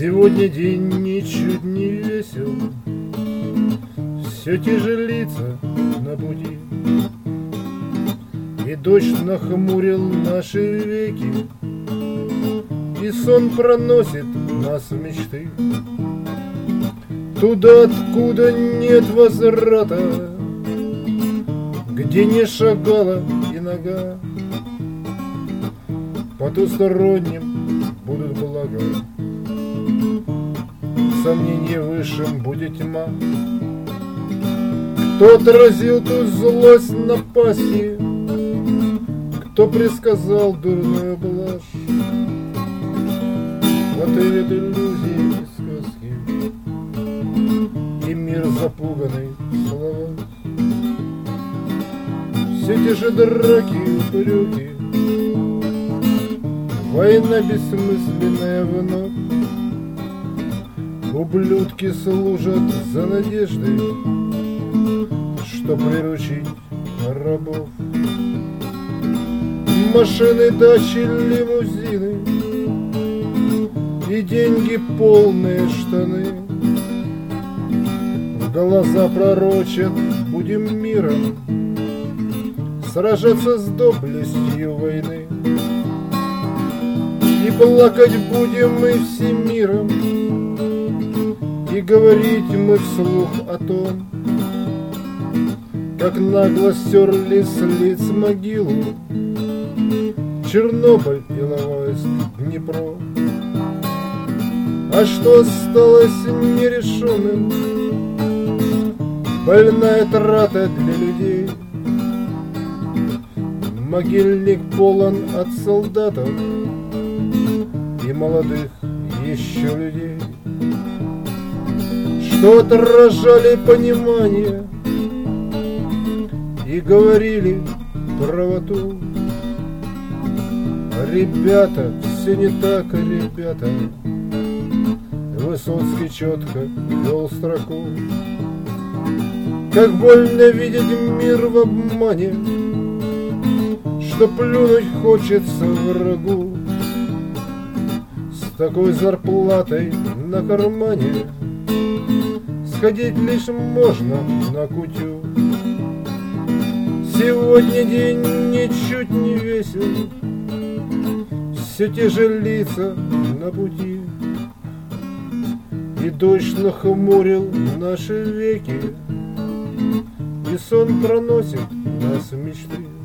Сегодня день ничуть не весел, все тяжелится на пути, и дождь нахмурил наши веки, и сон проносит нас в мечты туда, откуда нет возврата, где не шагала и нога. Потусторонним будут блага, сомнение высшим будет тьма. Кто отразил ту злость напасти, кто предсказал дурную блажь, в ответ иллюзии и сказки, и мир запуганный слова. Все те же драки и упреки, война бессмысленная вновь. Ублюдки служат за надеждой, что приручить рабов. Машины, дачи, лимузины и деньги, полные штаны. В глаза пророчат: будем миром сражаться с доблестью войны, и плакать будем мы всем миром, и говорить мы вслух о том, как нагло стерли с лиц могилу Чернобыль, Иловайск, Днепро. А что осталось нерешенным? Больная трата для людей. Могильник полон от солдатов и молодых еще людей, что отражали понимание и говорили правоту. Ребята, все не так, ребята. Высоцкий четко вел строку. Как больно видеть мир в обмане, что плюнуть хочется врагу. С такой зарплатой на кармане сходить лишь можно на кутю. Сегодня день ничуть не весел, все те же лица на пути, и дождь нахмурил наши веки, и сон проносит нас в мечты.